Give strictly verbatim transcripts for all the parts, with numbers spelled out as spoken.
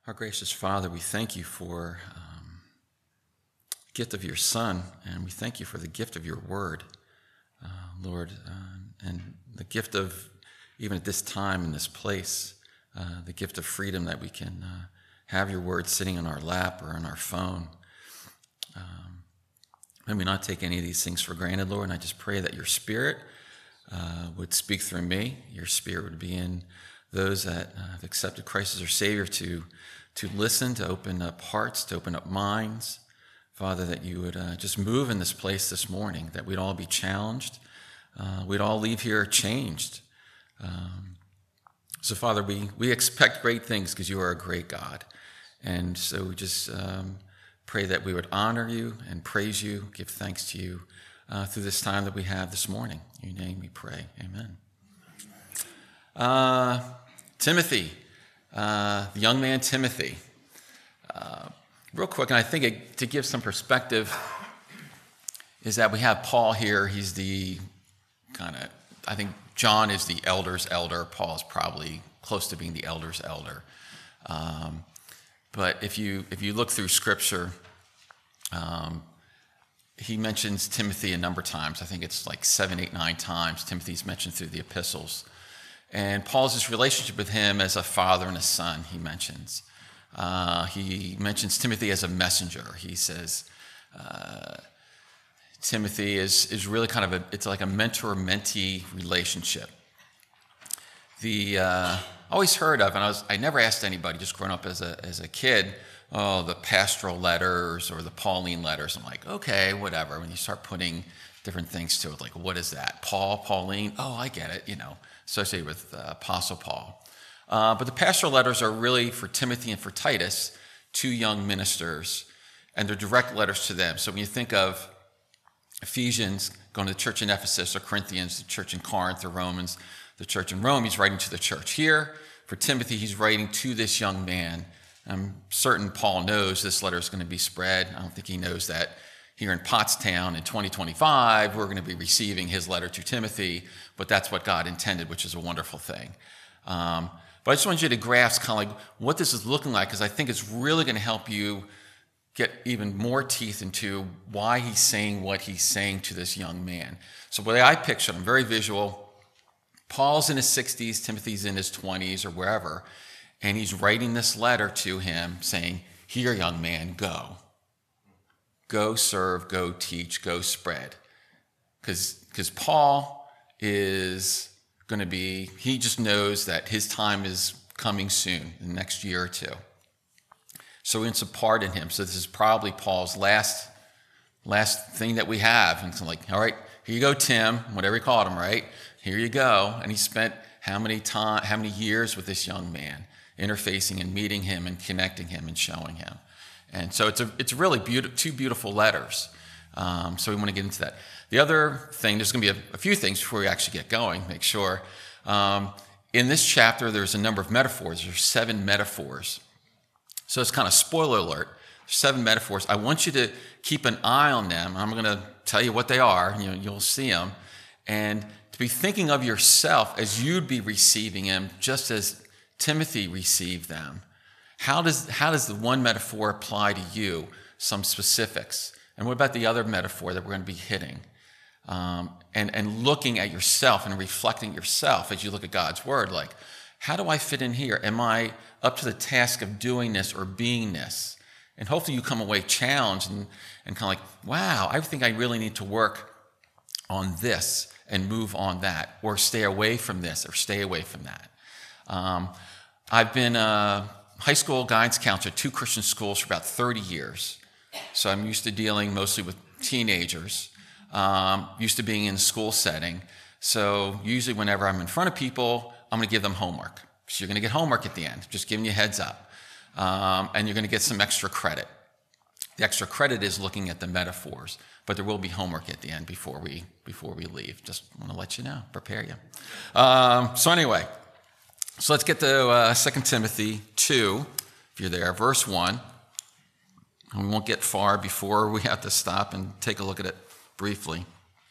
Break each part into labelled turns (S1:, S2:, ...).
S1: Our gracious Father, we thank you for um, the gift of your Son, and we thank you for the gift of your word, uh, Lord, uh, and the gift of, even at this time in this place, uh, the gift of freedom that we can uh, have your word sitting on our lap or on our phone. Um, let me not take any of these things for granted, Lord, and I just pray that your Spirit uh, would speak through me. Your Spirit would be in those that uh, have accepted Christ as their Savior to to listen, to open up hearts, to open up minds. Father, that you would uh, just move in this place this morning, that we'd all be challenged. Uh, we'd all leave here changed. Um, so, Father, we, we expect great things because you are a great God. And so we just um, pray that we would honor you and praise you, give thanks to you uh, through this time that we have this morning. In your name we pray. Amen. Uh, Timothy. Uh, the young man Timothy. Uh, real quick, and I think it, to give some perspective, is that we have Paul here. He's the kind of, I think John is the elder's elder. Paul is probably close to being the elder's elder. Um, but if you if you look through Scripture, um, he mentions Timothy a number of times. I think it's like seven, eight, nine times Timothy's mentioned through the epistles. And Paul's this relationship with him as a father and a son, he mentions. Uh, he mentions Timothy as a messenger. He says uh, Timothy is, is really kind of a, it's like a mentor-mentee relationship. The, uh, I always heard of, and I, was, I never asked anybody, just growing up as a, as a kid, oh, the pastoral letters or the Pauline letters. I'm like, okay, whatever. When you start putting different things to it, like, what is that? Paul, Pauline? Oh, I get it, you know. Associated with uh, Apostle Paul. Uh, but the pastoral letters are really for Timothy and for Titus, two young ministers, and they're direct letters to them. So when you think of Ephesians, going to the church in Ephesus, or Corinthians, the church in Corinth, or Romans, the church in Rome, he's writing to the church here. For Timothy, he's writing to this young man. I'm certain Paul knows this letter is going to be spread. I don't think he knows that here in Pottstown in twenty twenty-five, we're going to be receiving his letter to Timothy, but that's what God intended, which is a wonderful thing. Um, but I just want you to grasp kind of like what this is looking like, because I think it's really going to help you get even more teeth into why he's saying what he's saying to this young man. So the way I picture it, I'm very visual. Paul's in his sixties, Timothy's in his twenties or wherever, and he's writing this letter to him saying, here, young man, go. Go serve, go teach, go spread. Because because Paul is going to be, he just knows that his time is coming soon, the next year or two. So it's a part in him. So this is probably Paul's last last thing that we have. And it's like, all right, here you go, Tim, whatever he called him, right? Here you go. And he spent how many time, how many years with this young man, interfacing and meeting him and connecting him and showing him. And so it's a it's really beautiful, two beautiful letters. Um, so we want to get into that. The other thing, there's going to be a, a few things before we actually get going, make sure. Um, in this chapter, there's a number of metaphors. There's seven metaphors. So it's kind of spoiler alert. There's seven metaphors. I want you to keep an eye on them. I'm going to tell you what they are. You know, you'll see them. And to be thinking of yourself as you'd be receiving them, just as Timothy received them. How does how does the one metaphor apply to you? Some specifics. And what about the other metaphor that we're going to be hitting? Um, and, and looking at yourself and reflecting yourself as you look at God's word. Like, how do I fit in here? Am I up to the task of doing this or being this? And hopefully you come away challenged and, and kind of like, wow, I think I really need to work on this and move on that, or stay away from this or stay away from that. Um, I've been... Uh, high school guidance counselor at two Christian schools for about thirty years. So I'm used to dealing mostly with teenagers, um, used to being in a school setting. So usually whenever I'm in front of people, I'm going to give them homework. So you're going to get homework at the end, just giving you a heads up. Um, and you're going to get some extra credit. The extra credit is looking at the metaphors, but there will be homework at the end before we before we leave. Just want to let you know, prepare you. Um, so anyway, so let's get to uh, Second Timothy two, if you're there, verse one. And we won't get far before we have to stop and take a look at it briefly.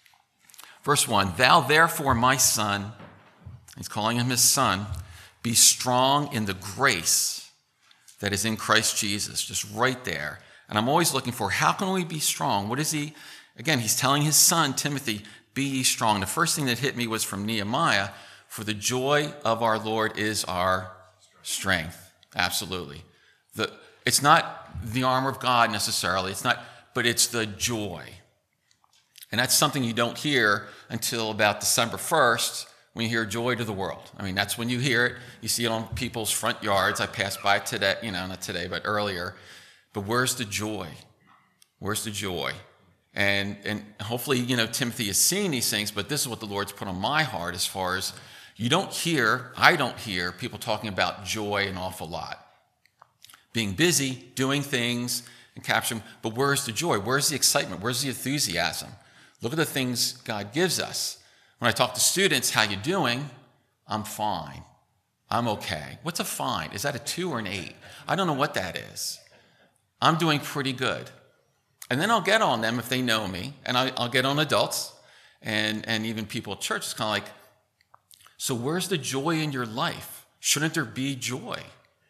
S1: Verse one, thou therefore, my son, he's calling him his son, be strong in the grace that is in Christ Jesus, just right there. And I'm always looking for, how can we be strong? What is he? Again, he's telling his son, Timothy, be ye strong. The first thing that hit me was from Nehemiah, for the joy of our Lord is our strength. Absolutely. The, it's not the armor of God necessarily, it's not, but it's the joy. And that's something you don't hear until about December first, when you hear joy to the world. I mean, that's when you hear it. You see it on people's front yards. I passed by today, you know, not today, but earlier. But where's the joy? Where's the joy? And and hopefully, you know, Timothy is seeing these things, but this is what the Lord's put on my heart as far as you don't hear, I don't hear people talking about joy an awful lot. Being busy, doing things, and capturing, but where's the joy? Where's the excitement? Where's the enthusiasm? Look at the things God gives us. When I talk to students, how you doing? I'm fine. I'm okay. What's a fine? Is that a two or an eight? I don't know what that is. I'm doing pretty good. And then I'll get on them if they know me, and I, I'll get on adults and, and even people at church. It's kind of like, so where's the joy in your life? Shouldn't there be joy?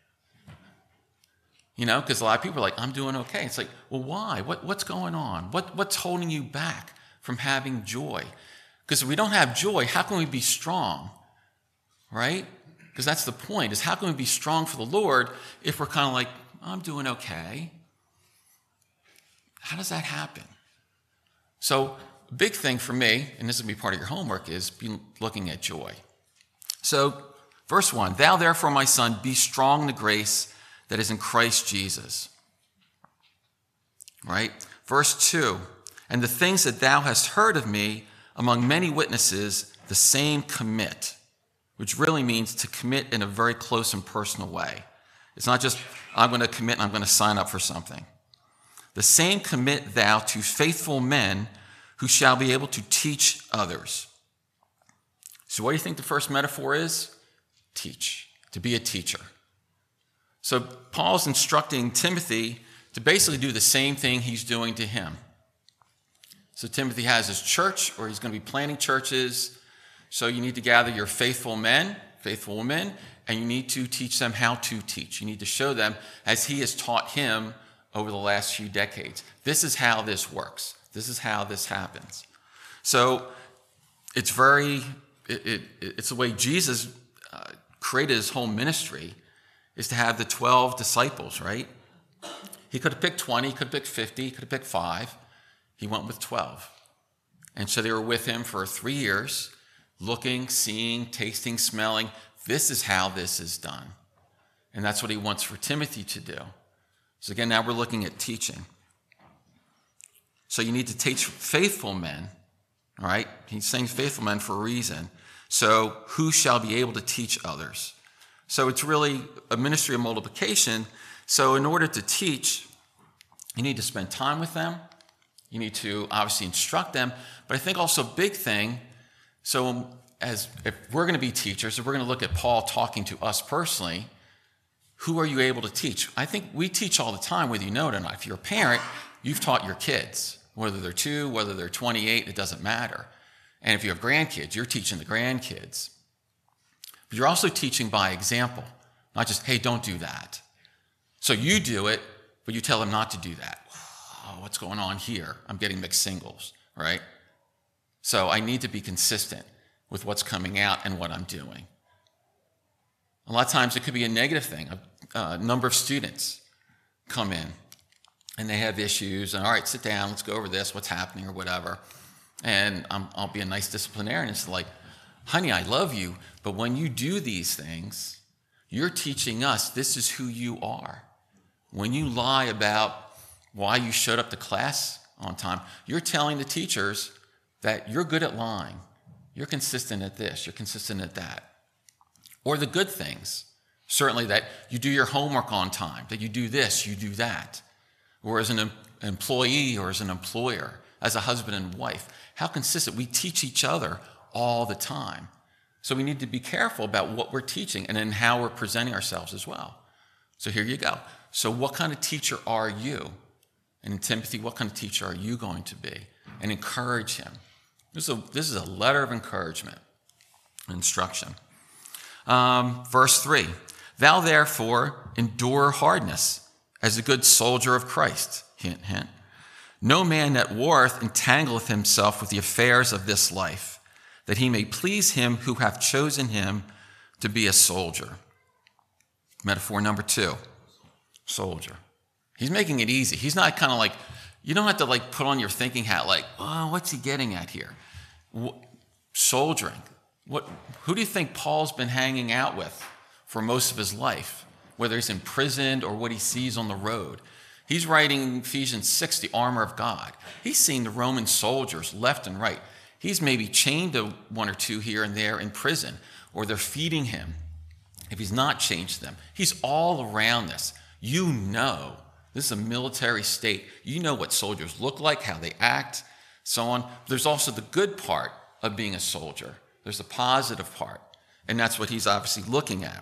S1: You know, because a lot of people are like, I'm doing okay. It's like, well, why? What, what's going on? What, what's holding you back from having joy? Because if we don't have joy, how can we be strong? Right? Because that's the point, is how can we be strong for the Lord if we're kind of like, I'm doing okay? How does that happen? So a big thing for me, and this will be part of your homework, is be looking at joy. So verse one, thou therefore, my son, be strong in the grace that is in Christ Jesus. Right? Verse two, and the things that thou hast heard of me among many witnesses, the same commit, which really means to commit in a very close and personal way. It's not just, I'm going to commit and I'm going to sign up for something. The same commit thou to faithful men who shall be able to teach others. So what do you think the first metaphor is? Teach, to be a teacher. So Paul's instructing Timothy to basically do the same thing he's doing to him. So Timothy has his church, or he's going to be planting churches. So you need to gather your faithful men, faithful women, and you need to teach them how to teach. You need to show them as he has taught him over the last few decades. This is how this works. This is how this happens. So it's very, it, it, it's the way Jesus uh, created his whole ministry, is to have the twelve disciples, right? He could have picked twenty, he could have picked fifty, he could have picked five. He went with twelve. And so they were with him for three years, looking, seeing, tasting, smelling. This is how this is done. And that's what he wants for Timothy to do. So again, now we're looking at teaching. So you need to teach faithful men, all right? He's saying faithful men for a reason. So who shall be able to teach others? So it's really a ministry of multiplication. So in order to teach, you need to spend time with them. You need to obviously instruct them. But I think also a big thing, so as if we're going to be teachers, if we're going to look at Paul talking to us personally, who are you able to teach? I think we teach all the time, whether you know it or not. If you're a parent, you've taught your kids, whether they're two, whether they're twenty-eight, it doesn't matter. And if you have grandkids, you're teaching the grandkids. But you're also teaching by example, not just, hey, don't do that. So you do it, but you tell them not to do that. Oh, what's going on here? I'm getting mixed signals, right? So I need to be consistent with what's coming out and what I'm doing. A lot of times it could be a negative thing. A, a number of students come in and they have issues, and all right, sit down, let's go over this, what's happening or whatever. And I'm, I'll be a nice disciplinarian. It's like, honey, I love you, but when you do these things, you're teaching us this is who you are. When you lie about why you showed up to class on time, you're telling the teachers that you're good at lying. You're consistent at this, you're consistent at that. Or the good things, certainly that you do your homework on time, that you do this, you do that. Or as an em- employee or as an employer, as a husband and wife, how consistent. We teach each other all the time. So we need to be careful about what we're teaching and then how we're presenting ourselves as well. So here you go. So what kind of teacher are you? And in Timothy, what kind of teacher are you going to be? And encourage him. This is a, this is a letter of encouragement, instruction. Um, verse three, Thou therefore endure hardness as a good soldier of Christ. Hint, hint. No man that warreth entangleth himself with the affairs of this life, that he may please him who hath chosen him to be a soldier. Metaphor number two, soldier. He's making it easy. He's not kind of like, you don't have to like put on your thinking hat like, oh, what's he getting at here? Soldiering. What? Who do you think Paul's been hanging out with for most of his life, whether he's imprisoned or what he sees on the road? He's writing Ephesians six, the armor of God. He's seen the Roman soldiers left and right. He's maybe chained to one or two here and there in prison, or they're feeding him. If he's not chained to them, he's all around this. You know, this is a military state. You know what soldiers look like, how they act, so on. There's also the good part of being a soldier. There's the positive part, and that's what he's obviously looking at.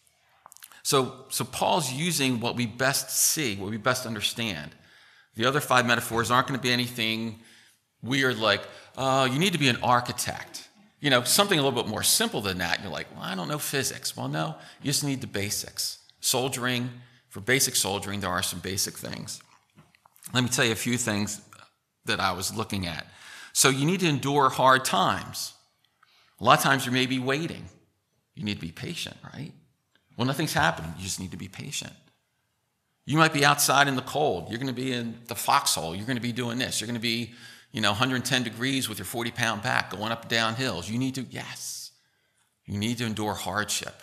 S1: So, so Paul's using what we best see, what we best understand. The other five metaphors aren't going to be anything weird like, oh, you need to be an architect. You know, something a little bit more simple than that. You're like, well, I don't know physics. Well, no, you just need the basics. Soldiering, for basic soldiering, there are some basic things. Let me tell you a few things that I was looking at. So you need to endure hard times. A lot of times you may be waiting. You need to be patient, right? Well, nothing's happening. You just need to be patient. You might be outside in the cold. You're going to be in the foxhole. You're going to be doing this. You're going to be, you know, one hundred ten degrees with your forty pound back going up and down hills. You need to, yes, you need to endure hardship.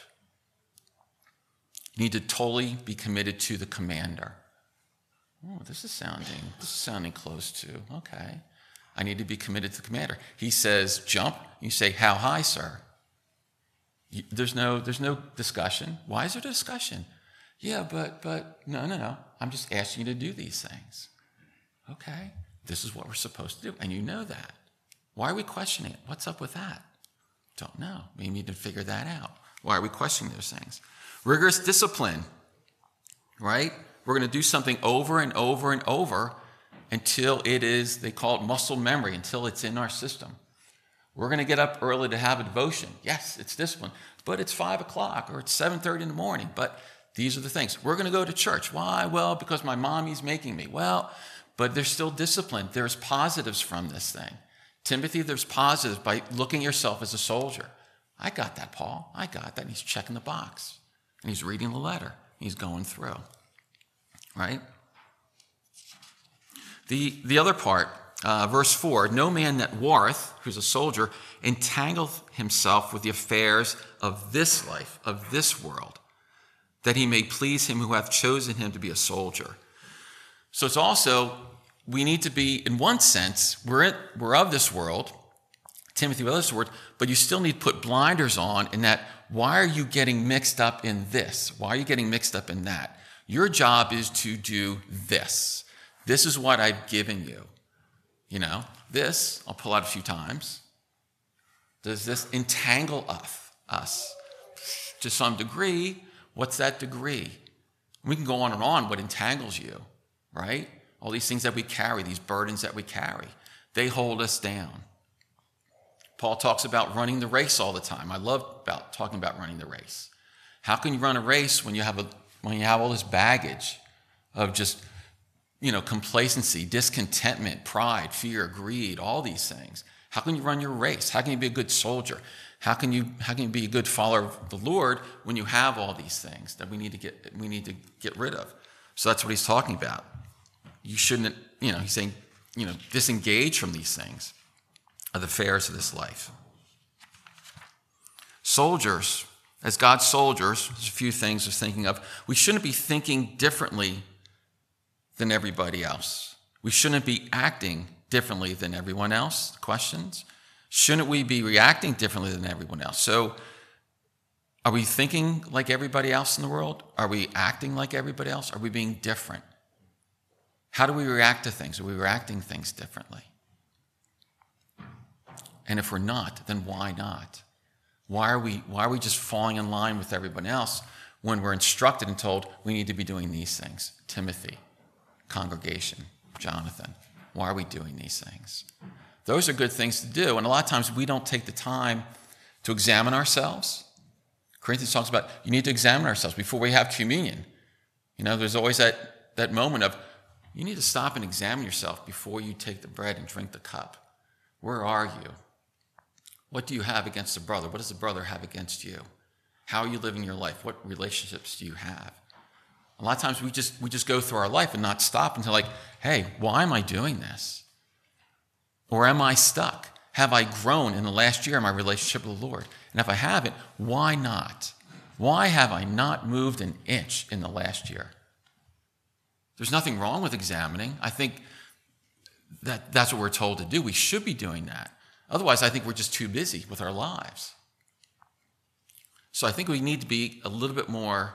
S1: You need to totally be committed to the commander. Oh, this is sounding, this is sounding close to, okay. I need to be committed to the commander. He says, jump. You say, how high, sir? You, there's no, there's no discussion. Why is there discussion? Yeah, but, but, no, no, no. I'm just asking you to do these things. Okay, this is what we're supposed to do, and you know that. Why are we questioning it? What's up with that? Don't know. We need to figure that out. Why are we questioning those things? Rigorous discipline, right? We're going to do something over and over and over until it is, they call it muscle memory, until it's in our system. We're going to get up early to have a devotion. Yes, it's discipline, but it's five o'clock or it's seven thirty in the morning. But these are the things. We're going to go to church. Why? Well, because my mommy's making me. Well, but there's still discipline. There's positives from this thing. Timothy, there's positives by looking at yourself as a soldier. I got that, Paul. I got that. And he's checking the box. And he's reading the letter. He's going through. Right? The, the other part, uh, verse four, no man that warreth, who's a soldier, entangleth himself with the affairs of this life, of this world, that he may please him who hath chosen him to be a soldier. So it's also, we need to be, in one sense, we're, in, we're of this world, Timothy, well, this word, but you still need to put blinders on in that, why are you getting mixed up in this? Why are you getting mixed up in that? Your job is to do this. This is what I've given you. You know, this, I'll pull out a few times. Does this entangle us? us? To some degree, what's that degree? We can go on and on what entangles you, right? All these things that we carry, these burdens that we carry, they hold us down. Paul talks about running the race all the time. I love about talking about running the race. How can you run a race when you have a when you have all this baggage of just, you know, complacency, discontentment, pride, fear, greed, all these things? How can you run your race? How can you be a good soldier? How can you how can you be a good follower of the Lord when you have all these things that we need to get we need to get rid of? So that's what he's talking about. You shouldn't, you know, he's saying, you know, disengage from these things, of the affairs of this life. Soldiers, as God's soldiers, there's a few things I was thinking of. We shouldn't be thinking differently than everybody else. We shouldn't be acting differently than everyone else. Questions? Shouldn't we be reacting differently than everyone else? So, are we thinking like everybody else in the world? Are we acting like everybody else? Are we being different? How do we react to things? Are we reacting things differently? And if we're not, then why not? Why are we, why are we just falling in line with everyone else when we're instructed and told we need to be doing these things? Timothy, congregation, Jonathan, why are we doing these things? Those are good things to do. And a lot of times we don't take the time to examine ourselves. Corinthians talks about you need to examine ourselves before we have communion. You know, there's always that, that moment of you need to stop and examine yourself before you take the bread and drink the cup. Where are you? What do you have against a brother? What does a brother have against you? How are you living your life? What relationships do you have? A lot of times we just we just go through our life and not stop until like, hey, why am I doing this? Or am I stuck? Have I grown in the last year in my relationship with the Lord? And if I haven't, why not? Why have I not moved an inch in the last year? There's nothing wrong with examining. I think that that's what we're told to do. We should be doing that. Otherwise, I think we're just too busy with our lives. So I think we need to be a little bit more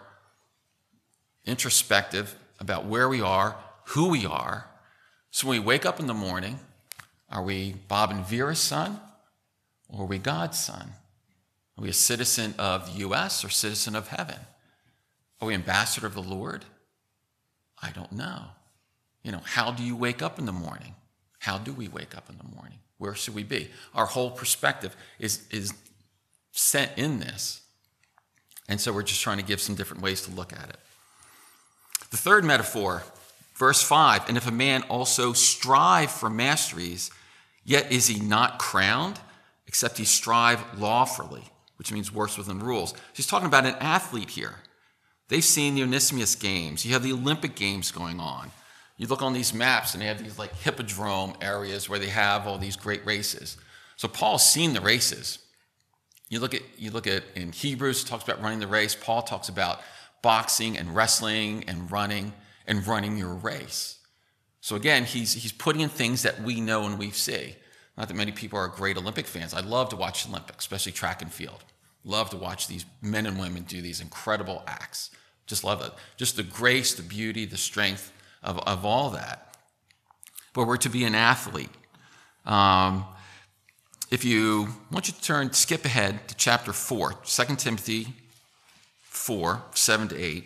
S1: introspective about where we are, who we are. So when we wake up in the morning, are we Bob and Vera's son, or are we God's son? Are we a citizen of the U S or citizen of heaven? Are we ambassador of the Lord? I don't know. You know, how do you wake up in the morning? How do we wake up in the morning? Where should we be? Our whole perspective is, is set in this. And so we're just trying to give some different ways to look at it. The third metaphor, verse five, and if a man also strive for masteries, yet is he not crowned, except he strive lawfully, which means works within rules. She's talking about an athlete here. They've seen the Onesimus Games. You have the Olympic Games going on. You look on these maps and they have these like hippodrome areas where they have all these great races. So Paul's seen the races. You look at you look at in Hebrews, it talks about running the race. Paul talks about boxing and wrestling and running and running your race. So again, he's he's putting in things that we know and we see. Not that many people are great Olympic fans. I love to watch Olympics, especially track and field. Love to watch these men and women do these incredible acts. Just love it. Just the grace, the beauty, the strength of, of all that. But we're to be an athlete. Um, if you, I want you to turn, skip ahead to chapter four, Second Timothy four, seven to eight.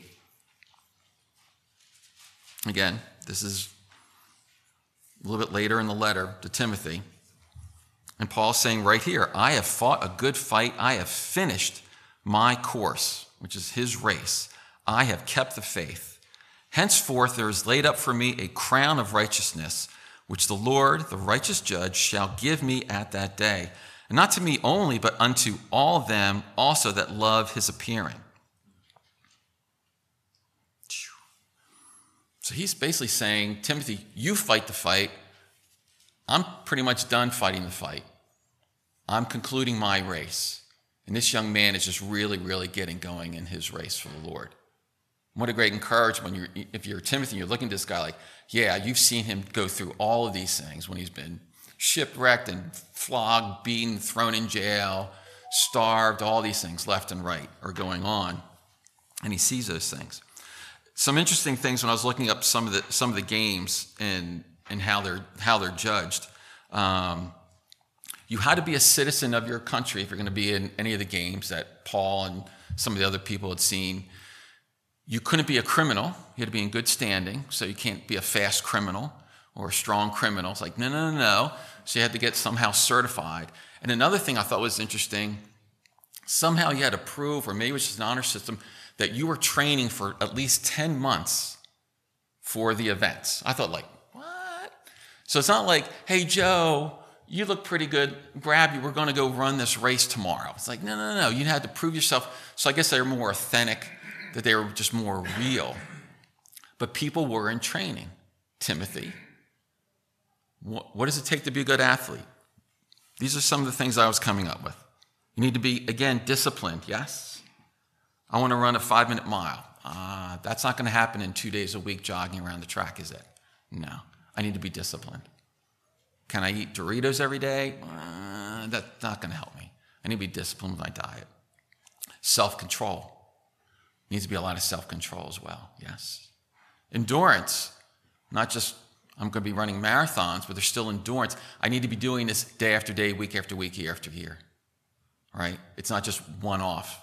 S1: Again, this is a little bit later in the letter to Timothy. And Paul's saying right here, I have fought a good fight. I have finished my course, which is his race. I have kept the faith. Henceforth there is laid up for me a crown of righteousness, which the Lord, the righteous judge, shall give me at that day. And not to me only, but unto all them also that love his appearing. So he's basically saying, Timothy, you fight the fight. I'm pretty much done fighting the fight. I'm concluding my race. And this young man is just really, really getting going in his race for the Lord. What a great encouragement. You're, if you're Timothy, you're looking at this guy like, yeah, you've seen him go through all of these things when he's been shipwrecked and flogged, beaten, thrown in jail, starved, all these things left and right are going on. And he sees those things. Some interesting things when I was looking up some of the some of the games and and how they're how they're judged. Um, you had to be a citizen of your country if you're going to be in any of the games that Paul and some of the other people had seen. You couldn't be a criminal. You had to be in good standing, so you can't be a fast criminal or a strong criminal. It's like, no, no, no, no. So you had to get somehow certified. And another thing I thought was interesting, somehow you had to prove, or maybe it was just an honor system, that you were training for at least ten months for the events. I thought like, what? So it's not like, hey, Joe, you look pretty good. Grab you. We're going to go run this race tomorrow. It's like, no, no, no. You had to prove yourself. So I guess they were more authentic, that they were just more real. But people were in training. Timothy, what, what does it take to be a good athlete? These are some of the things I was coming up with. You need to be, again, disciplined, yes? I want to run a five-minute mile. Uh, that's not going to happen in two days a week jogging around the track, is it? No. I need to be disciplined. Can I eat Doritos every day? Uh, that's not going to help me. I need to be disciplined with my diet. Self-control. Needs to be a lot of self-control as well, yes. Endurance. Not just I'm going to be running marathons, but there's still endurance. I need to be doing this day after day, week after week, year after year. Right? It's not just one-off.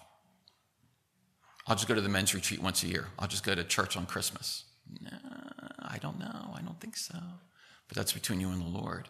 S1: I'll just go to the men's retreat once a year. I'll just go to church on Christmas. No, I don't know. I don't think so. But that's between you and the Lord.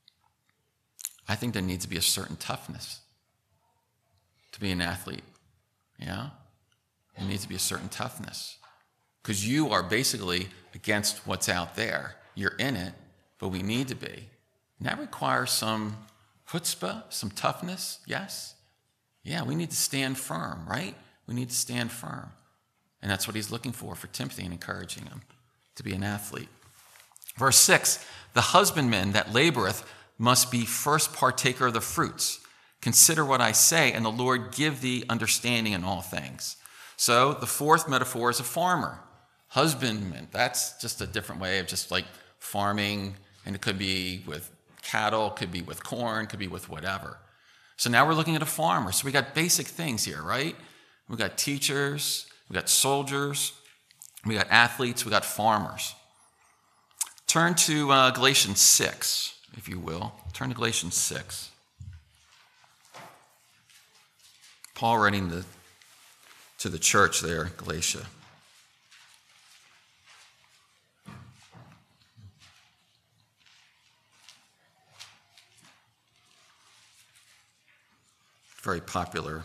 S1: I think there needs to be a certain toughness to be an athlete. Yeah? There needs to be a certain toughness. Because you are basically against what's out there. You're in it, but we need to be. And that requires some chutzpah, some toughness, yes? Yeah, we need to stand firm, right? We need to stand firm. And that's what he's looking for for Timothy and encouraging him to be an athlete. Verse six, the husbandman that laboreth must be first partaker of the fruits. Consider what I say, and the Lord give thee understanding in all things. So the fourth metaphor is a farmer. Husbandman, that's just a different way of just like farming, and it could be with cattle, could be with corn, could be with whatever. So now we're looking at a farmer. So we got basic things here, right? We got teachers, we got soldiers, we got athletes, we got farmers. Turn to uh, Galatians six, if you will. Turn to Galatians six. Paul writing the, to the church there, Galatia. Very popular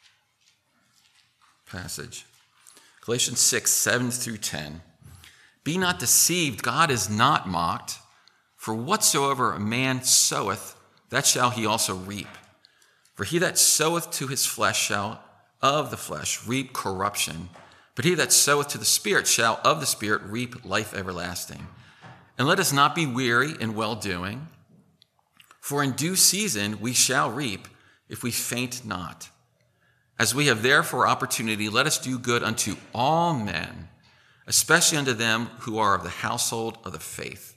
S1: passage. Galatians six, seven through ten. Be not deceived, God is not mocked. For whatsoever a man soweth, that shall he also reap. For he that soweth to his flesh shall of the flesh reap corruption. But he that soweth to the Spirit shall of the Spirit reap life everlasting. And let us not be weary in well-doing, for in due season we shall reap, if we faint not. As we have therefore opportunity, let us do good unto all men, especially unto them who are of the household of the faith.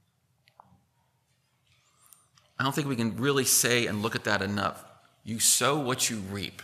S1: I don't think we can really say and look at that enough. You sow what you reap.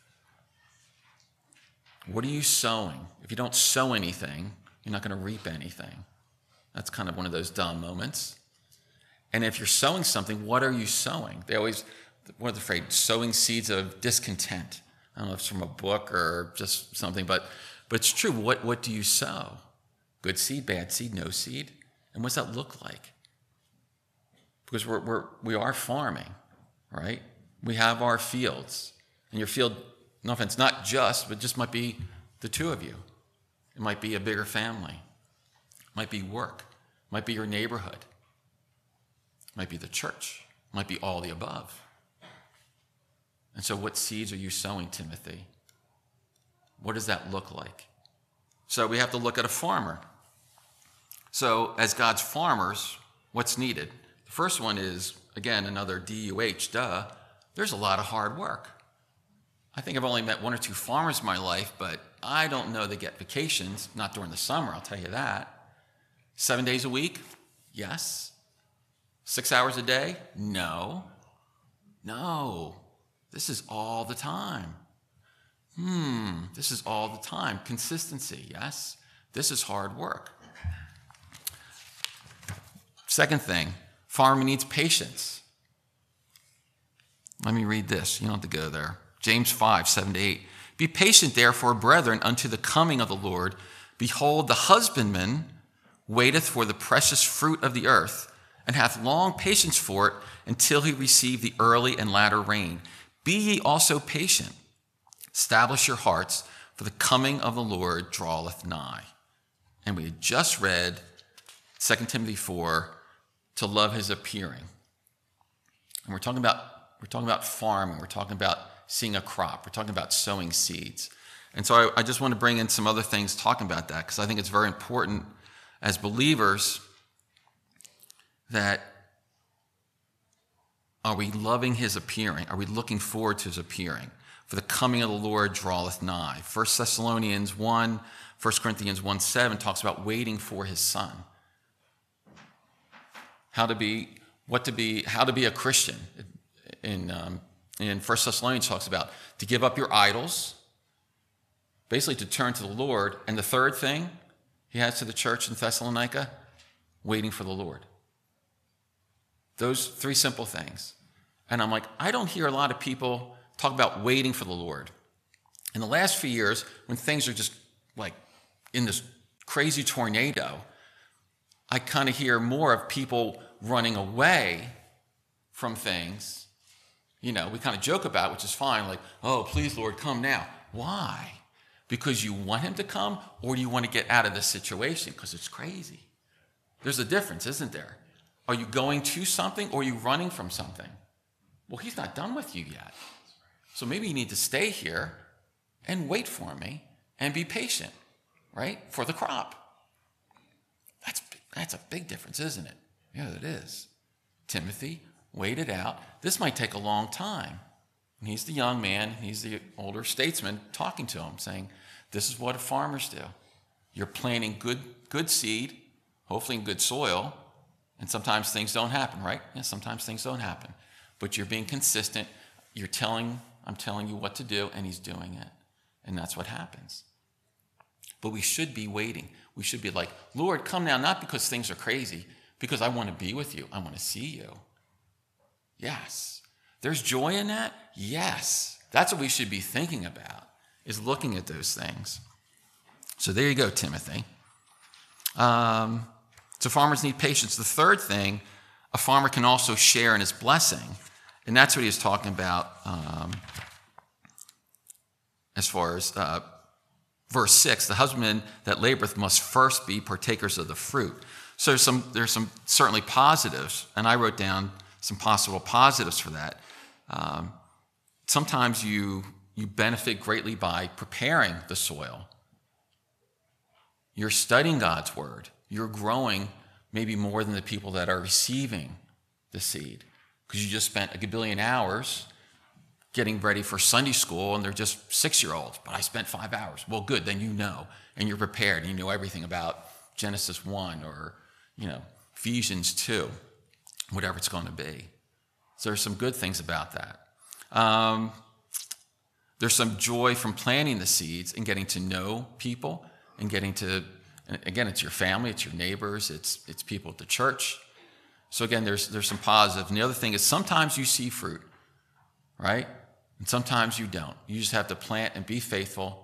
S1: What are you sowing? If you don't sow anything, you're not going to reap anything. That's kind of one of those dumb moments. And if you're sowing something, what are you sowing? They always... What are they afraid? Sowing seeds of discontent. I don't know if it's from a book or just something, but but it's true. What what do you sow? Good seed, bad seed, no seed? And what's that look like? Because we're we're we are farming, right? We have our fields. And your field, no offense, not just, but just might be the two of you. It might be a bigger family. It might be work. It might be your neighborhood. It might be the church. It might be all the above. And so what seeds are you sowing, Timothy? What does that look like? So we have to look at a farmer. So as God's farmers, what's needed? The first one is, again, another D U H, duh. There's a lot of hard work. I think I've only met one or two farmers in my life, but I don't know they get vacations, not during the summer, I'll tell you that. Seven days a week? Yes. Six hours a day? No. No. This is all the time. Hmm, this is all the time. Consistency, yes. This is hard work. Second thing, farming needs patience. Let me read this. You don't have to go there. James five, seven to eight. Be patient, therefore, brethren, unto the coming of the Lord. Behold, the husbandman waiteth for the precious fruit of the earth, and hath long patience for it, until he receive the early and latter rain. Be ye also patient. Establish your hearts, for the coming of the Lord draweth nigh. And we had just read Second Timothy four, to love his appearing. And we're talking about we're talking about farming. We're talking about seeing a crop. We're talking about sowing seeds. And so I, I just want to bring in some other things talking about that, because I think it's very important as believers that are we loving his appearing? Are we looking forward to his appearing? For the coming of the Lord draweth nigh. First Thessalonians one, First Corinthians one seven talks about waiting for his son. How to be, what to be, how to be a Christian. In, um, in First Thessalonians talks about to give up your idols, basically to turn to the Lord. And the third thing he has to the church in Thessalonica, waiting for the Lord. Those three simple things. And I'm like, I don't hear a lot of people talk about waiting for the Lord. In the last few years, when things are just like in this crazy tornado, I kind of hear more of people running away from things. You know, we kind of joke about it, which is fine, like, oh, please, Lord, come now. Why? Because you want him to come, or do you want to get out of this situation? Because it's crazy. There's a difference, isn't there? Are you going to something, or are you running from something? Well, he's not done with you yet. So maybe you need to stay here and wait for me and be patient, right? For the crop. That's, that's a big difference, isn't it? Yeah, it is. Timothy, wait it out. This might take a long time. And he's the young man, he's the older statesman talking to him, saying, this is what farmers do. You're planting good, good seed, hopefully in good soil, and sometimes things don't happen, right? Yeah, sometimes things don't happen. But you're being consistent. You're telling, I'm telling you what to do, and he's doing it. And that's what happens. But we should be waiting. We should be like, Lord, come now, not because things are crazy, because I want to be with you. I want to see you. Yes. There's joy in that? Yes. That's what we should be thinking about, is looking at those things. So there you go, Timothy. Um, so farmers need patience. The third thing, a farmer can also share in his blessing. And that's what he was talking about um, as far as uh, verse six. The husbandman that laboreth must first be partakers of the fruit. So there's some, there's some certainly positives, and I wrote down some possible positives for that. Um, sometimes you, you benefit greatly by preparing the soil. You're studying God's word. You're growing maybe more than the people that are receiving the seed, because you just spent a gabillion hours getting ready for Sunday school, and they're just six-year-olds, but I spent five hours. Well, good, then you know, and you're prepared, and you know everything about Genesis one or, you know, Ephesians two, whatever it's going to be. So there's some good things about that. Um, there's some joy from planting the seeds and getting to know people and getting to, again, it's your family, it's your neighbors, it's it's people at the church. So again, there's there's some positive. And the other thing is sometimes you see fruit, right? And sometimes you don't. You just have to plant and be faithful,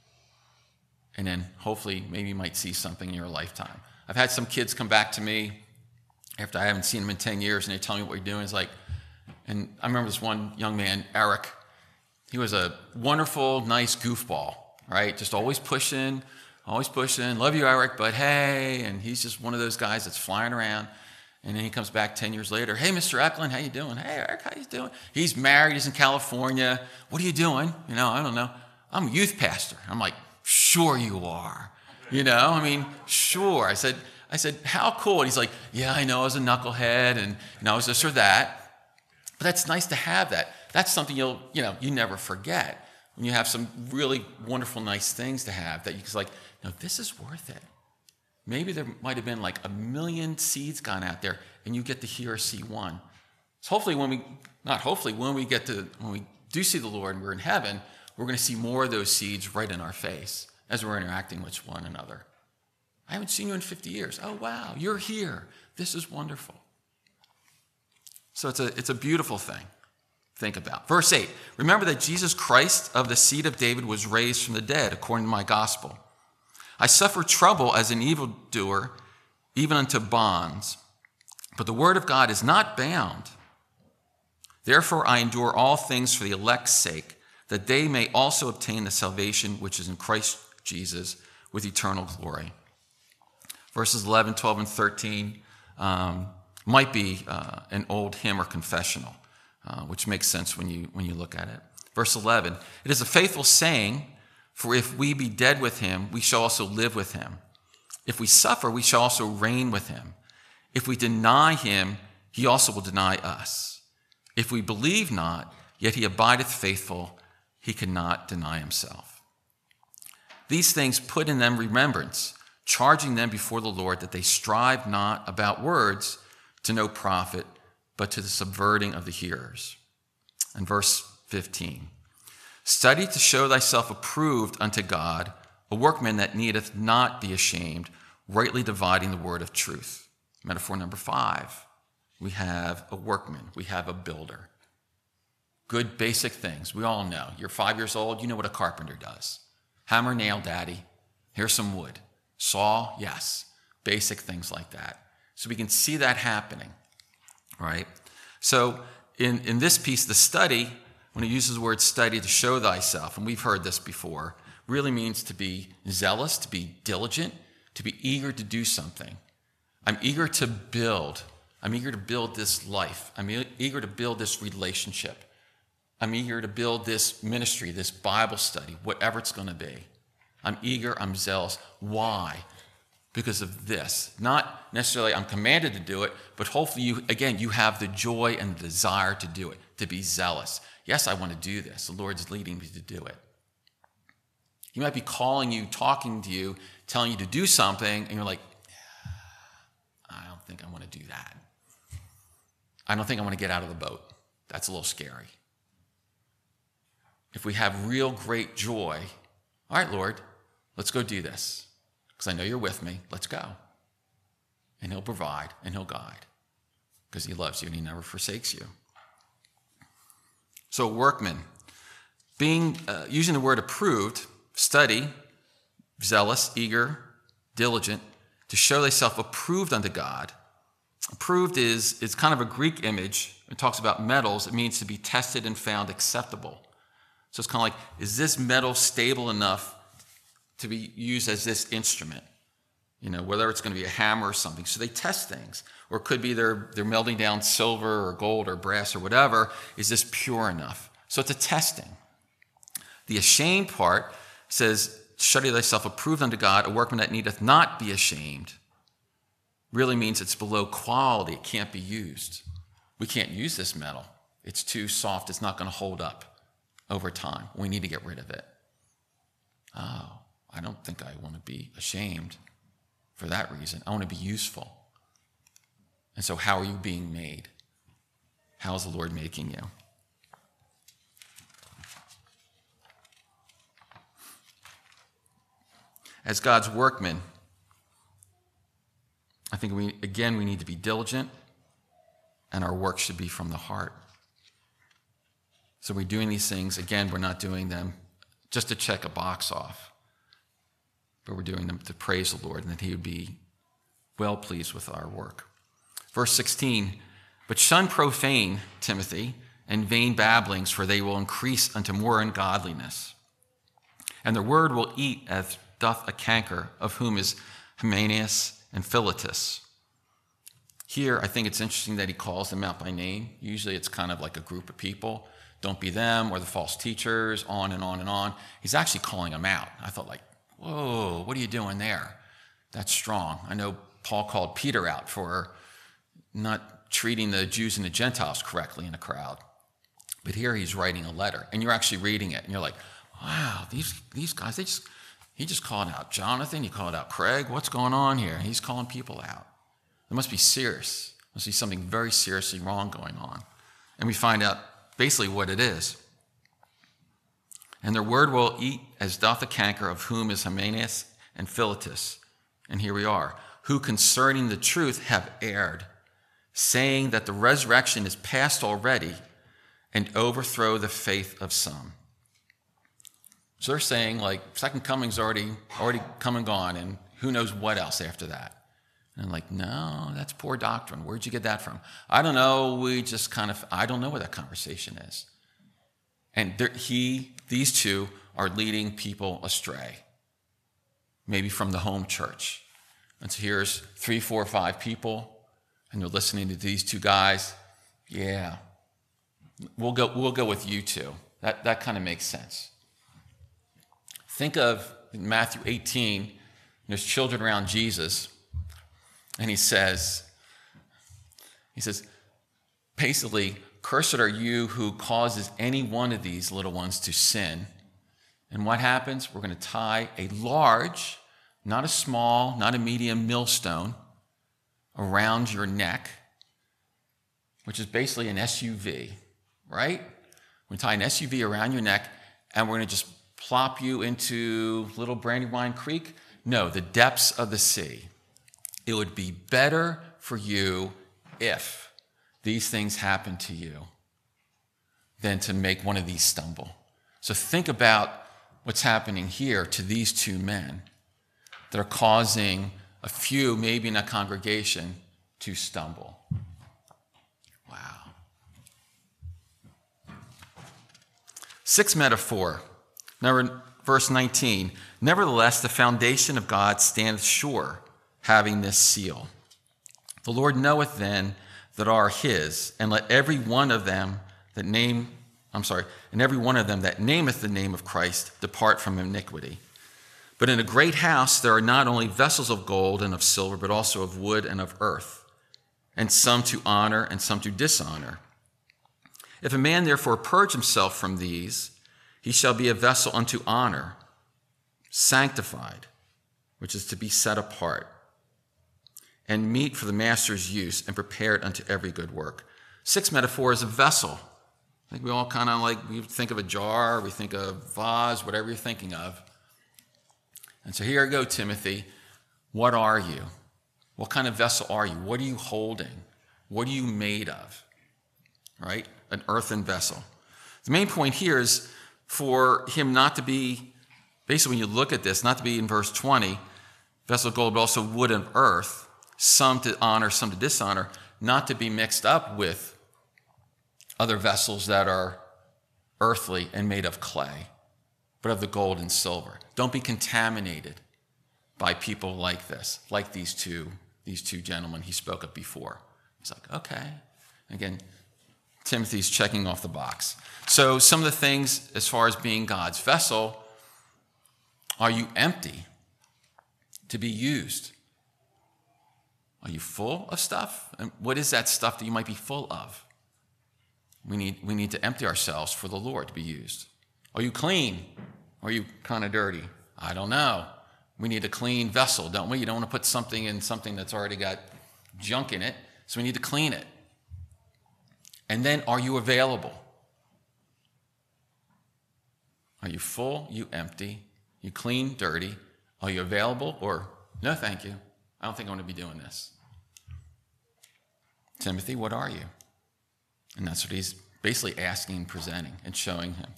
S1: and then hopefully maybe you might see something in your lifetime. I've had some kids come back to me after I haven't seen them in ten years, and they tell me what you're doing. It's like, and I remember this one young man, Eric. He was a wonderful, nice goofball, right? Just always pushing, always pushing. Love you, Eric, but hey. And he's just one of those guys that's flying around. And then he comes back ten years later. Hey, Mister Eklund, how you doing? Hey, Eric, how you doing? He's married. He's in California. What are you doing? You know, I don't know. I'm a youth pastor. I'm like, sure you are. You know, I mean, sure. I said, I said, how cool? And he's like, yeah, I know. I was a knucklehead, and you know, I was this or that. But that's nice to have that. That's something you'll, you know, you never forget. When you have some really wonderful, nice things to have that you can like, no, this is worth it. Maybe there might have been like a million seeds gone out there, and you get to hear or see one. So hopefully when we, not hopefully, when we get to, when we do see the Lord and we're in heaven, we're going to see more of those seeds right in our face as we're interacting with one another. I haven't seen you in fifty years. Oh, wow, you're here. This is wonderful. So it's a, it's a beautiful thing. Think about. Verse eight, remember that Jesus Christ of the seed of David was raised from the dead, according to my gospel. I suffer trouble as an evildoer, even unto bonds. But the word of God is not bound. Therefore I endure all things for the elect's sake, that they may also obtain the salvation which is in Christ Jesus with eternal glory. Verses eleven, twelve, and thirteen um, might be uh, an old hymn or confessional, uh, which makes sense when you, when you look at it. Verse eleven, it is a faithful saying, for if we be dead with him, we shall also live with him. If we suffer, we shall also reign with him. If we deny him, he also will deny us. If we believe not, yet he abideth faithful, he cannot deny himself. These things put in them remembrance, charging them before the Lord that they strive not about words to no profit, but to the subverting of the hearers. And verse fifteen, study to show thyself approved unto God, a workman that needeth not be ashamed, rightly dividing the word of truth. Metaphor number five, we have a workman, we have a builder. Good basic things, we all know. You're five years old, you know what a carpenter does. Hammer, nail, daddy, here's some wood. Saw, yes, basic things like that. So we can see that happening, right? So in, in this piece, the study, when he uses the word study, to show thyself, and we've heard this before, really means to be zealous, to be diligent, to be eager to do something. I'm eager to build. I'm eager to build this life. I'm e- eager to build this relationship. I'm eager to build this ministry, this Bible study, whatever it's going to be. I'm eager, I'm zealous. Why? Because of this. Not necessarily I'm commanded to do it, but hopefully you, again, you have the joy and the desire to do it, to be zealous. Yes, I want to do this. The Lord's leading me to do it. He might be calling you, talking to you, telling you to do something, and you're like, I don't think I want to do that. I don't think I want to get out of the boat. That's a little scary. If we have real great joy, all right, Lord, let's go do this. Because I know you're with me. Let's go. And he'll provide and he'll guide. Because he loves you and he never forsakes you. So workmen, being uh, using the word approved, study, zealous, eager, diligent, to show thyself approved unto God. Approved is, is kind of a Greek image. It talks about metals. It means to be tested and found acceptable. So it's kind of like, is this metal stable enough to be used as this instrument? You know, whether it's going to be a hammer or something. So they test things. Or it could be they're, they're melting down silver or gold or brass or whatever. Is this pure enough? So it's a testing. The ashamed part says, study thyself approved unto God, a workman that needeth not be ashamed. Really means it's below quality. It can't be used. We can't use this metal. It's too soft. It's not going to hold up over time. We need to get rid of it. Oh, I don't think I want to be ashamed for that reason. I want to be useful. And so how are you being made? How is the Lord making you? As God's workmen, I think we, again, we need to be diligent, and our work should be from the heart. So we're doing these things, again, we're not doing them just to check a box off, but we're doing them to praise the Lord and that he would be well pleased with our work. Verse sixteen, but shun profane, Timothy, and vain babblings, for they will increase unto more ungodliness. And the word will eat as doth a canker, of whom is Hymenaeus and Philetus. Here, I think it's interesting that he calls them out by name. Usually it's kind of like a group of people. Don't be them or the false teachers, on and on and on. He's actually calling them out. I thought like, whoa, what are you doing there? That's strong. I know Paul called Peter out for not treating the Jews and the Gentiles correctly in a crowd. But here he's writing a letter, and you're actually reading it, and you're like, wow, these, these guys, they just, he just called out Jonathan, he called out Craig. What's going on here? He's calling people out. There must be serious. There must be something very seriously wrong going on. And we find out basically what it is. And their word will eat as doth a canker, of whom is Hymenaeus and Philetus. And here we are, who concerning the truth have erred, saying that the resurrection is past already, and overthrow the faith of some. So they're saying, like, second coming's already already come and gone, and who knows what else after that. And I'm like, no, that's poor doctrine. Where'd you get that from? I don't know. We just kind of, I don't know where that conversation is. And there, he, these two are leading people astray, maybe from the home church. And so here's three, four, five people, and they're listening to these two guys. Yeah, we'll go, we'll go with you two. That, that kind of makes sense. Think of Matthew eighteen, there's children around Jesus, and he says, he says, basically, cursed are you who causes any one of these little ones to sin. And what happens? We're going to tie a large, not a small, not a medium millstone around your neck, which is basically an S U V, right? We're going to tie an S U V around your neck, and we're going to just plop you into Little Brandywine Creek? No, the depths of the sea. It would be better for you if these things happen to you than to make one of these stumble. So think about what's happening here to these two men that are causing a few, maybe in a congregation, to stumble. Wow. Sixth metaphor, number, verse nineteen. Nevertheless, the foundation of God standeth sure, having this seal. The Lord knoweth then that are his, and let every one of them that name, I'm sorry, and every one of them that nameth the name of Christ depart from iniquity. But in a great house there are not only vessels of gold and of silver, but also of wood and of earth, and some to honor and some to dishonor. If a man therefore purge himself from these, he shall be a vessel unto honor, sanctified, which is to be set apart, and meet for the master's use, and prepared unto every good work. Sixth metaphor is a vessel. I think we all kind of like, we think of a jar, we think of vase, whatever you're thinking of. And so here you go, Timothy. What are you? What kind of vessel are you? What are you holding? What are you made of? Right? An earthen vessel. The main point here is for him not to be, basically when you look at this, not to be in verse twenty, vessel of gold, but also wood and earth, some to honor, some to dishonor, not to be mixed up with other vessels that are earthly and made of clay, but of the gold and silver. Don't be contaminated by people like this, like these two, these two gentlemen he spoke of before. He's like, okay. Again, Timothy's checking off the box. So some of the things as far as being God's vessel, are you empty to be used? Are you full of stuff? And what is that stuff that you might be full of? We need, we need to empty ourselves for the Lord to be used. Are you clean? Or are you kind of dirty? I don't know. We need a clean vessel, don't we? You don't want to put something in something that's already got junk in it, so we need to clean it. And then, are you available? Are you full? You empty? You clean? Dirty? Are you available? Or, no, thank you. I don't think I want to be doing this. Timothy, what are you? And that's what he's basically asking and presenting and showing him.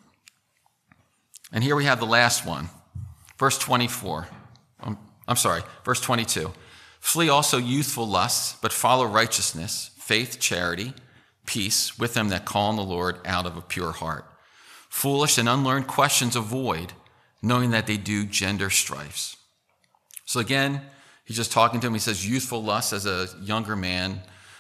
S1: And here we have the last one. Verse twenty-four. I'm, I'm sorry, verse twenty-two. Flee also youthful lusts, but follow righteousness, faith, charity, peace with them that call on the Lord out of a pure heart. Foolish and unlearned questions avoid, knowing that they do gender strifes. So again, he's just talking to him. He says youthful lusts as a younger man,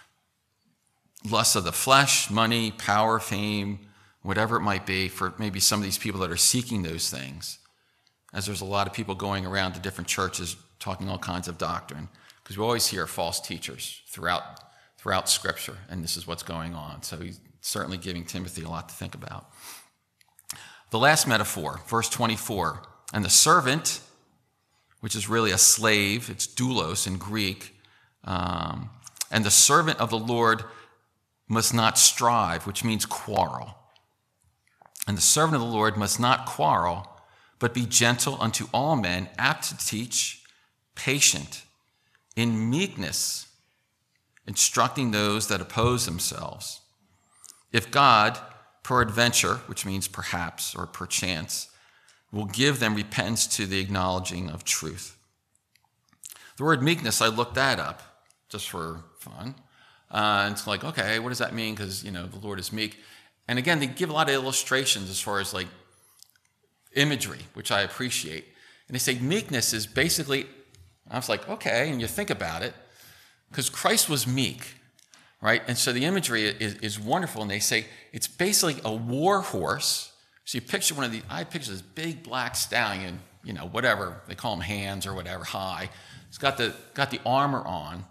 S1: lusts of the flesh, money, power, fame, whatever it might be for maybe some of these people that are seeking those things. As there's a lot of people going around to different churches talking all kinds of doctrine, because we always hear false teachers throughout throughout Scripture, and this is what's going on. So he's certainly giving Timothy a lot to think about. The last metaphor, verse twenty-four, and the servant, which is really a slave, it's doulos in Greek, um, and the servant of the Lord must not strive, which means quarrel. And the servant of the Lord must not quarrel, but be gentle unto all men, apt to teach, patient, in meekness, instructing those that oppose themselves. If God, peradventure, which means perhaps or perchance, will give them repentance to the acknowledging of truth. The word meekness, I looked that up just for fun. Uh, and it's like, okay, what does that mean? Because, you know, the Lord is meek. And again, they give a lot of illustrations as far as like imagery, which I appreciate. And they say meekness is basically, I was like, okay, and you think about it, because Christ was meek, right? And so the imagery is, is wonderful. And they say it's basically a war horse. So you picture one of these, I picture this big black stallion, you know, whatever, they call them hands or whatever, high. It's got the, got the armor on,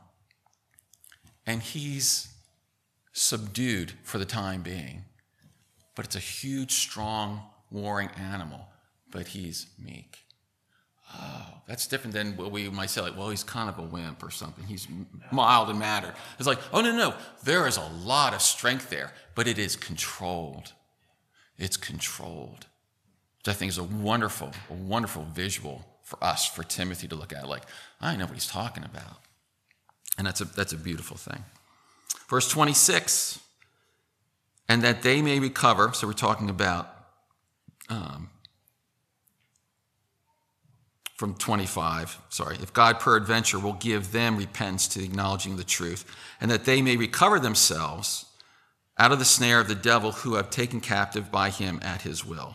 S1: and he's subdued for the time being. But it's a huge, strong, warring animal, but he's meek. Oh, that's different than what we might say, like, well, he's kind of a wimp or something. He's mild and mannered. It's like, oh, no, no, there is a lot of strength there, but it is controlled. It's controlled, which I think is a wonderful, a wonderful visual for us, for Timothy to look at. Like, I know what he's talking about. And that's a, that's a beautiful thing. Verse twenty-six, and that they may recover, so we're talking about um, from twenty-five, sorry, if God peradventure will give them repentance to acknowledging the truth, and that they may recover themselves out of the snare of the devil, who have taken captive by him at his will.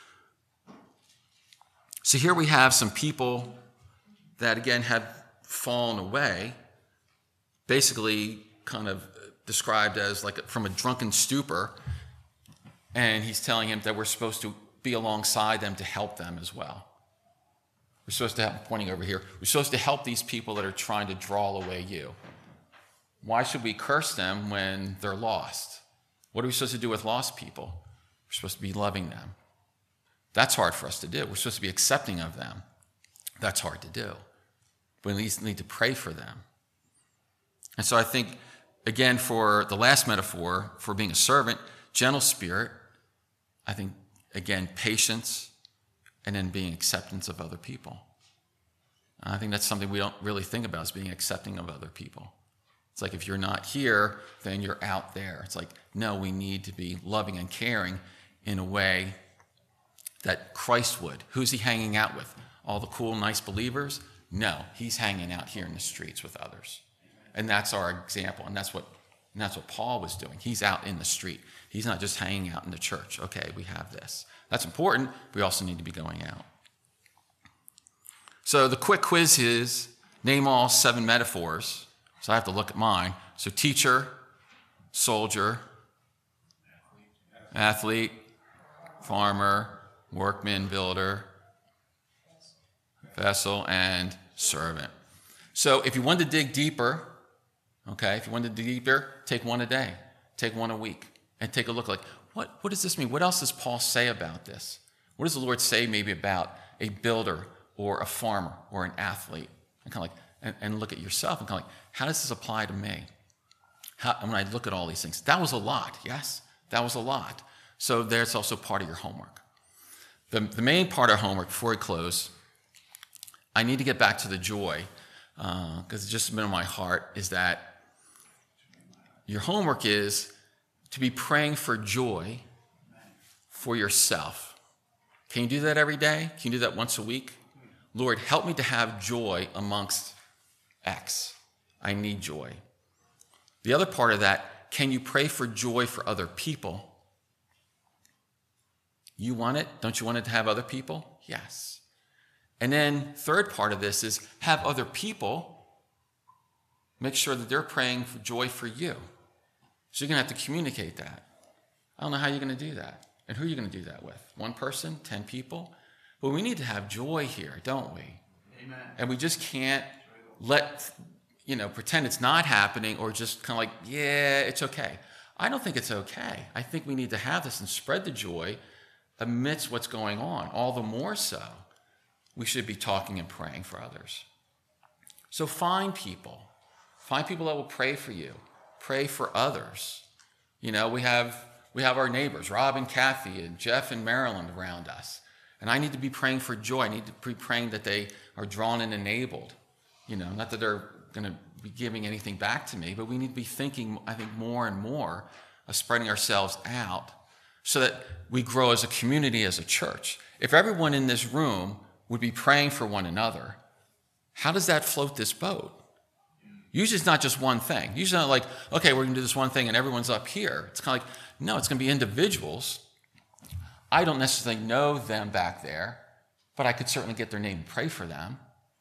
S1: So here we have some people that, again, had fallen away, basically kind of described as like from a drunken stupor, and he's telling him that we're supposed to be alongside them to help them as well. We're supposed to have, pointing over here, we're supposed to help these people that are trying to draw away you. Why should we curse them when they're lost? What are we supposed to do with lost people? We're supposed to be loving them. That's hard for us to do. We're supposed to be accepting of them. That's hard to do. We at least need to pray for them. And so I think, again, for the last metaphor, for being a servant, gentle spirit, I think, again, patience, and then being acceptance of other people. And I think that's something we don't really think about, is being accepting of other people. It's like if you're not here, then you're out there. It's like, no, we need to be loving and caring in a way that Christ would. Who's he hanging out with? All the cool, nice believers? No, he's hanging out here in the streets with others. And that's our example, and that's what and that's what Paul was doing. He's out in the street. He's not just hanging out in the church. Okay, we have this. That's important. We also need to be going out. So the quick quiz is, name all seven metaphors. So I have to look at mine. So teacher, soldier, athlete, farmer, workman, builder, vessel, and servant. So if you want to dig deeper, okay, if you want to dig deeper, take one a day. Take one a week. And take a look like, what, what does this mean? What else does Paul say about this? What does the Lord say maybe about a builder or a farmer or an athlete? And kind of like, and, and look at yourself and kind of like, how does this apply to me? How, and when I look at all these things, that was a lot, yes? That was a lot. So there's also part of your homework. The, the main part of homework, before we close, I need to get back to the joy, because uh, it's just been on my heart, is that your homework is to be praying for joy for yourself. Can you do that every day? Can you do that once a week? Lord, help me to have joy amongst X. I need joy. The other part of that, can you pray for joy for other people? You want it? Don't you want it to have other people? Yes. And then third part of this is have other people make sure that they're praying for joy for you. So you're going to have to communicate that. I don't know how you're going to do that. And who are you going to do that with? One person? Ten people? Well, we need to have joy here, don't we? Amen. And we just can't let, you know, pretend it's not happening or just kind of like, yeah, it's okay. I don't think it's okay. I think we need to have this and spread the joy amidst what's going on. All the more so, we should be talking and praying for others. So find people. Find people that will pray for you. Pray for others. You know, we have we have our neighbors, Rob and Kathy and Jeff and Marilyn around us. And I need to be praying for joy. I need to be praying that they are drawn and enabled. You know, not that they're going to be giving anything back to me, but we need to be thinking, I think, more and more of spreading ourselves out so that we grow as a community, as a church. If everyone in this room would be praying for one another, how does that float this boat? Usually it's not just one thing. Usually not like, okay, we're going to do this one thing and everyone's up here. It's kind of like, no, it's going to be individuals. I don't necessarily know them back there, but I could certainly get their name and pray for them.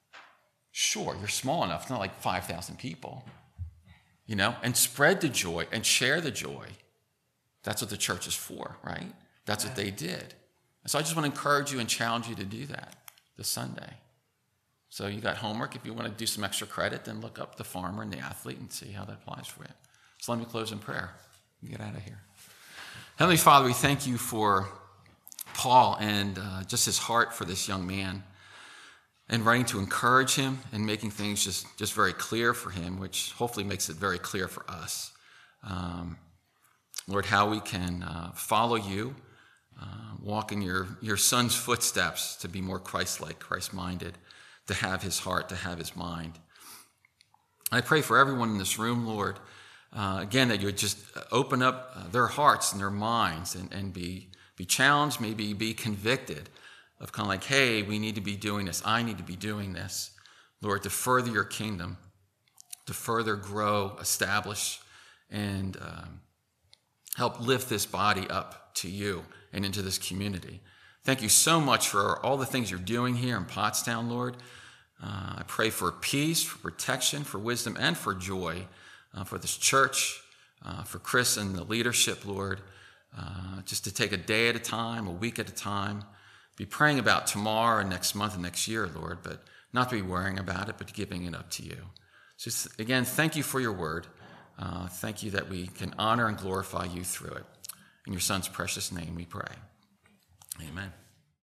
S1: Sure, you're small enough. It's not like five thousand people, you know, and spread the joy and share the joy. That's what the church is for, right? That's what they did. And so I just want to encourage you and challenge you to do that this Sunday. So you got homework. If you want to do some extra credit, then look up the farmer and the athlete and see how that applies for you. So let me close in prayer and get out of here. Heavenly Father, we thank you for Paul and uh, just his heart for this young man and writing to encourage him and making things just, just very clear for him, which hopefully makes it very clear for us. Um, Lord, how we can uh, follow you, uh, walk in your, your son's footsteps to be more Christ-like, Christ-minded, to have his heart, to have his mind. I pray for everyone in this room, Lord, uh, again, that you would just open up uh, their hearts and their minds and, and be, be challenged, maybe be convicted of kind of like, hey, we need to be doing this. I need to be doing this, Lord, to further your kingdom, to further grow, establish, and um, help lift this body up to you and into this community. Thank you so much for all the things you're doing here in Pottstown, Lord. Uh, I pray for peace, for protection, for wisdom, and for joy uh, for this church, uh, for Chris and the leadership, Lord, uh, just to take a day at a time, a week at a time, be praying about tomorrow and next month and next year, Lord, but not to be worrying about it, but giving it up to you. Just, again, thank you for your word. Uh, thank you that we can honor and glorify you through it. In your son's precious name we pray. Amen.